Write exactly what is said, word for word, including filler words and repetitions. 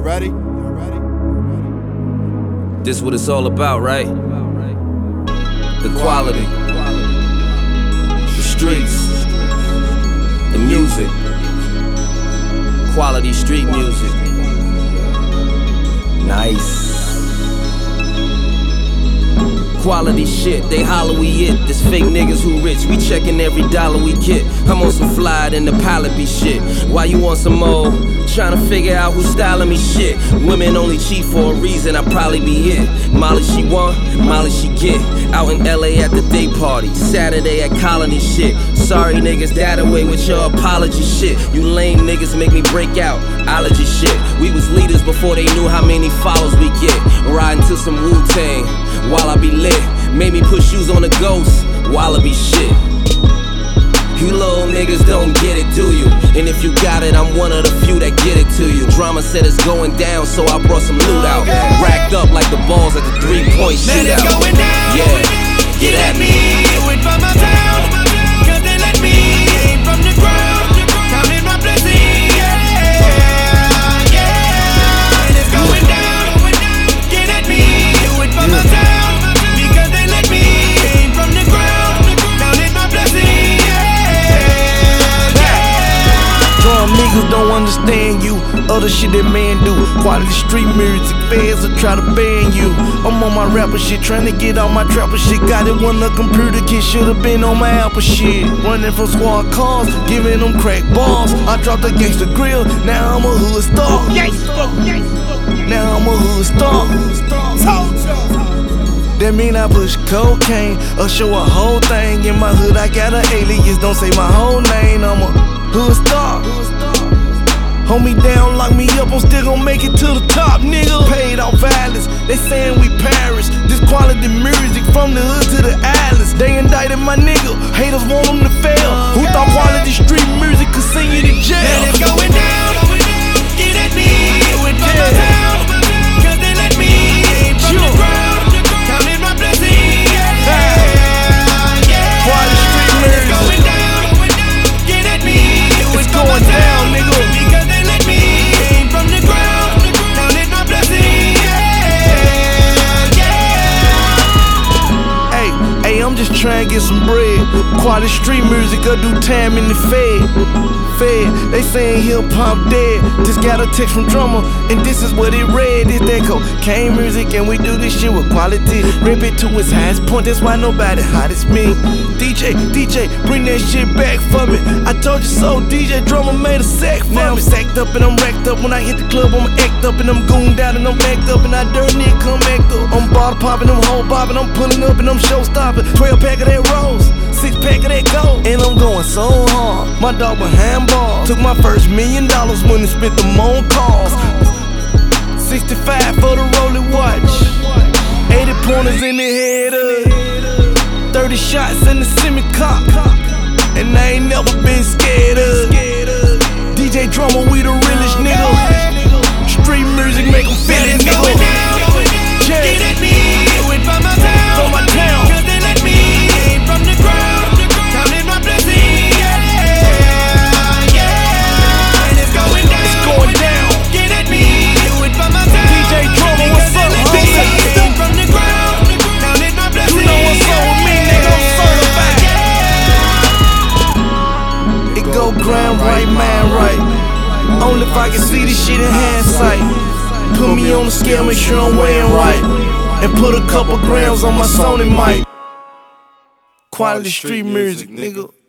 ready? Y'all ready? This what it's all about, right? The quality, the streets, the music, quality street music. Nice. Quality shit, they holler we it. This fake niggas who rich, we checking every dollar we get. I'm on some fly and the pilot be shit. Why you want some more? Trying to figure out who's styling me shit. Women only cheat for a reason, I probably be it. Molly she want, Molly she get. Out in L A at the day party, Saturday at Colony shit. Sorry niggas, that away with your apology shit. You lame niggas make me break out, allergy shit. We was leaders before they knew how many followers we get. Riding to some Wu-Tang while I be lit. Made me put shoes on the ghost, wallaby shit. You little niggas don't get it, do you? And if you got it, I'm one of the few that get it to you. Drama said it's going down, so I brought some loot out. Racked up like the balls at the three-point shootout. Man, it's going down. Yeah, get at me. Do it from my town, cause they let me eat from the ground. Counting my blessings, yeah, yeah. And it's going down. Get at me. Do it from my town, because they let me eat from the ground. Counting my blessings, yeah, yeah. Drum niggas don't understand you. Other shit that man do. Quality street music, fans will try to ban you. I'm on my rapper shit, trying to get on my trapper shit. Got it when the computer kid should've been on my Apple shit. Running from squad cars, giving them crack balls. I dropped the gangsta grill, now I'm a hood star. Now I'm a hood star. That mean I push cocaine, or show a whole thing. In my hood I got an alias, don't say my whole name. I'm a hood star. Hold me down, lock me up, I'm still gon' make it to the top, nigga. Paid off violence, they saying we Paris. This quality music from the hood to the islands. They indicted my nigga, haters want them to fail. Who thought quality street music could send you to jail? Man, it's going down. Get at me. Do it from my town, cause they let me eat from the ground. Counting my blessings, yeah, yeah. Quality street music. It's going down. Get at me. Do it It's from my going down, town, nigga. because they let me eat from the ground. Counting my blessings, yeah, yeah. Hey, hey, I'm just trying to get some bread. Quality street music, I do time in the fed. Fed, they saying hip hop dead. Just got a text from Drummer, and this is what it read. It's that cocaine music, and we do this shit with quality. Rip it to its highest point, that's why nobody hot as me. D J, D J, bring that shit back for me. I told you so, D J Drummer made a sack for now me. Now I'm sacked up and I'm racked up. When I hit the club, I'm act up and I'm gooned out and I'm backed up. And I dirt nigga come back up. I'm bottle popping, I'm hole bobbing, I'm pulling up and I'm show stopping. twelve pack of that rose, six pack of that gold, and I'm going so hard. My dog behind ball took my first million dollars when he spent them on calls. sixty-five for the Rollie watch, eighty pointers in the head of, thirty shots in the semi-cock, and I ain't never been scared of. D J Drummer, we the realest nigga. Street music make 'em feel it, nigga. Get at me. Do it from my town, From my town. cause they let me eat from the ground. Counting my blessings, yeah, yeah. And it's going down. It's going down. Get at me. Do it from my town, D J Drummer, what's up, because they let me homie? eat from the ground. Counting my blessings, You know what's up with me, nigga, I'm certified. yeah. It go grind right, man right. Only if I can see this shit in hindsight. Put me on the scale, make sure I'm weighing right. And put a couple grams on my Sony mic. Quality street music, nigga.